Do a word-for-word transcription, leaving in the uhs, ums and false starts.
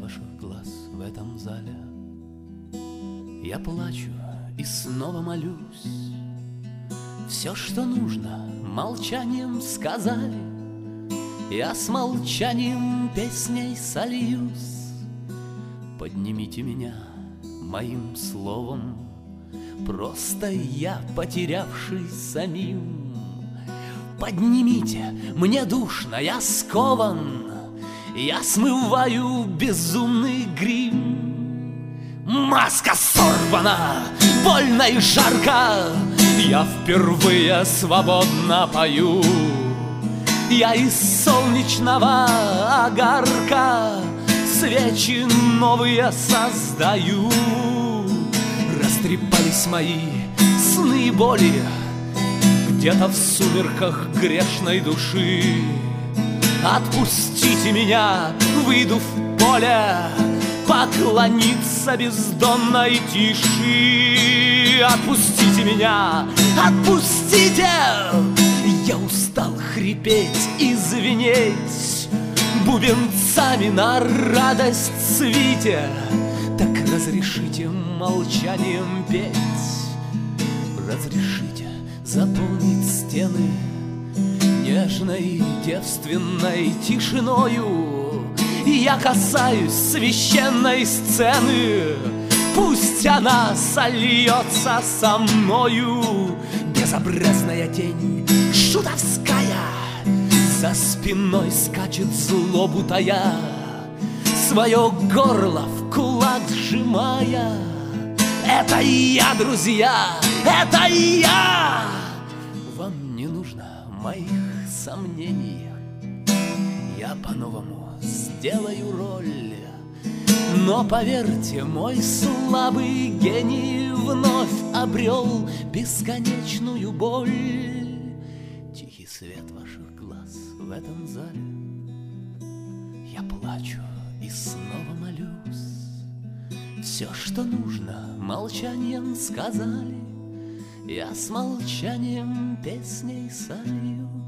ваших глаз в этом зале. Я плачу и снова молюсь. Все, что нужно, молчанием сказали. Я с молчанием песней сольюсь. Поднимите меня моим словом, просто я, потерявший самим. Поднимите, мне душно, я скован, я смываю безумный грим. Маска сорвана, больно и жарко, я впервые свободно пою. Я из солнечного огарка свечи новые создаю. Растрепались мои сны и боли где-то в сумерках грешной души. Отпустите меня, выйду в поле поклониться бездонной тиши. Отпустите меня, отпустите! Я устал хрипеть и звенеть бубенцами на радость свите. Так разрешите молчанием петь, разрешите заполнить стены нежной девственной тишиною. Я касаюсь священной сцены, пусть она сольется со мною. Безобразная тень шутовская за спиной скачет злобу тая, свое горло в кулак сжимая. Это я, друзья, это я! Вам не нужно моих сомнений, я по-новому сделаю роль. Но поверьте, мой слабый гений вновь обрел бесконечную боль. Тихий свет ваших глаз в этом зале, я плачу и снова молюсь. Все, что нужно, молчанием сказали, я с молчанием песней солью.